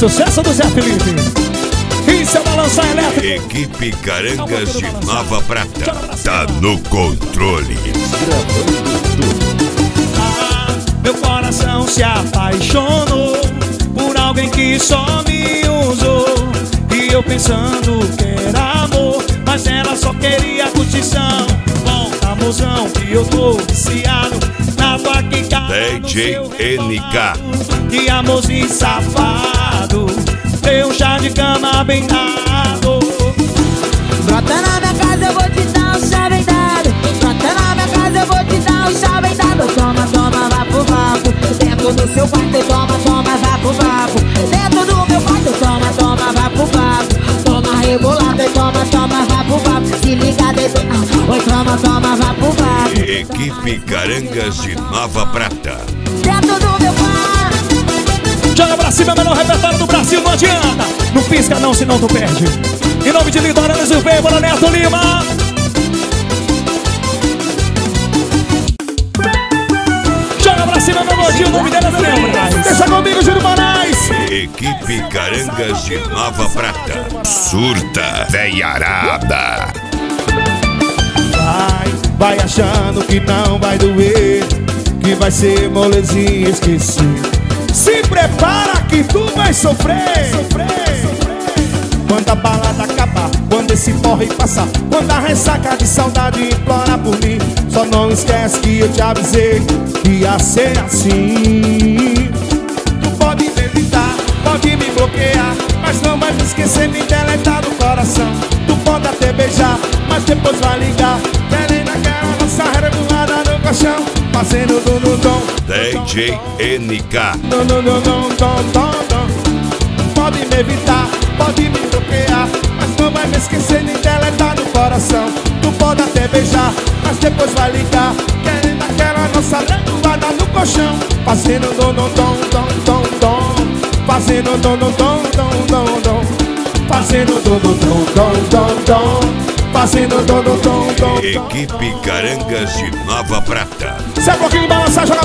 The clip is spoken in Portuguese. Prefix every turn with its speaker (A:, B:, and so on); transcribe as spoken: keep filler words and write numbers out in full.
A: sucesso do Zé Felipe. Isso é balançar elétrico.
B: Equipe Carangas de Nova Prata tá no controle.
A: Ah, meu coração se apaixonou por alguém que só me usou. E eu pensando que era amor, mas ela só queria curtição. Bom, amorzão que eu tô viciado na tua quicada.
B: D J N K.
A: Que amorzinho safado, deu um chá de cama bem dado.
C: Brota na minha casa, eu vou te dar um chá bem dado. Brota na minha casa, eu vou te dar um chá bem dado. Toma, toma, vá pro vapo. Dentro do seu quarto, toma, toma, vá pro vapo. Dentro do meu quarto, toma, toma, vá pro vapo. Toma rebolado, toma, toma, vá pro vapo. Se liga dentro, ah, oi, toma, toma, vá pro vapo.
B: Equipe Carangas de Nova Prata.
C: Dentro do meu quarto.
A: Joga pra cima, melhor repertório do Brasil, não adianta. Não pisca não, senão tu perde. Em nome de Litorâneo Silveira, bora Neto Lima. Joga pra cima, meu gordinho, o nome dele é Daniel Moraes. Deixa comigo, Júlio Moraes.
B: Equipe Carangas de Nova Prata. Surta, veiarada.
A: Vai, vai achando que não vai doer, que vai ser molezinha esquecer. Se prepara que tu vai sofrer, sofrer, sofrer. Quando a balada acabar, quando esse porre passar, quando a ressaca de saudade implora por mim, só não esquece que eu te avisei que ia ser assim. Tu pode me evitar, pode me bloquear, mas não vai me esquecer nem deletar do coração. Tu pode até beijar, mas depois vai ligar, querendo aquela nossa revoada no colchão, fazendo do no dom.
B: D J N K.
A: Não, não, não, não, não, não, não. Pode me evitar, pode me bloquear, mas não vai me esquecer nem deletar do coração. Tu pode até beijar, mas depois vai ligar, querendo aquela nossa revoada no colchão, fazendo dom, dom, dom, dom, dom, dom, fazendo dom, dom, dom, dom, dom, dom, fazendo dom, dom, dom, dom, dom, dom, fazendo dom, dom, dom, dom.
B: Equipe Carangas de Nova Prata.
A: Se é um pouquinho de balançar, joga